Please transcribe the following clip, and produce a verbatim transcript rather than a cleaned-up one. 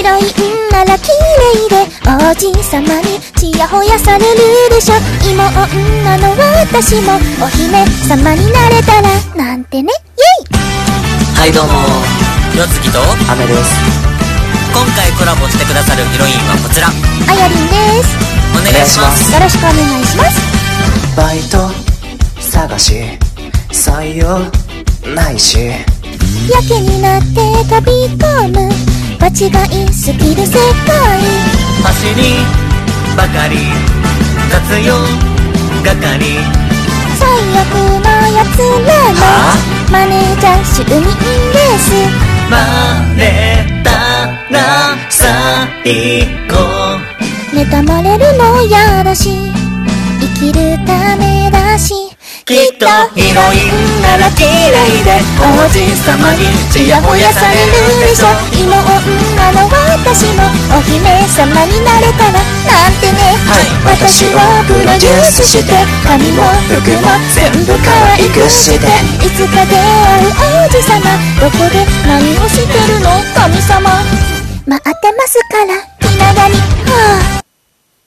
ヒロインなら綺麗で王子様にちやほやされるでしょ。妹女の私もお姫様になれたらなんてね。イェイ。 はいどうも、よつきとアメです。 今回コラボしてくださるヒロインはこちら、 あやりんです。 お願いします。 よろしくお願いします。 バイト探し採用ないし、 やけになって飛び込む間違いすぎる世界。 走りばかり雑用係、 最悪なやつらのマネージャー就任です。 バレたら最高。 妬まれるのやだし生きるためだし、 きっとヒロインなら綺麗で王子様にちやほやされるでしょ。 妹女の私もお姫様になれたらなんてね。 はい、私をプロデュースして髪も服も全部可愛くして、 いつか出会う王子様、どこで何をしてるの神様、待ってますから。